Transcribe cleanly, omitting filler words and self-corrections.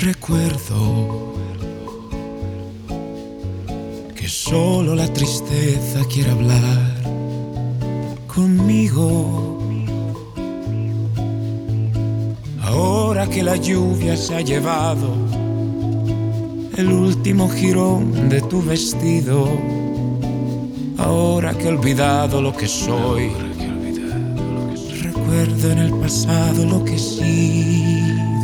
Recuerdo que solo la tristeza quiere hablar conmigo. Ahora que la lluvia se ha llevado el último jirón de tu vestido, ahora que he olvidado lo que soy, recuerdo en el pasado lo que he sido.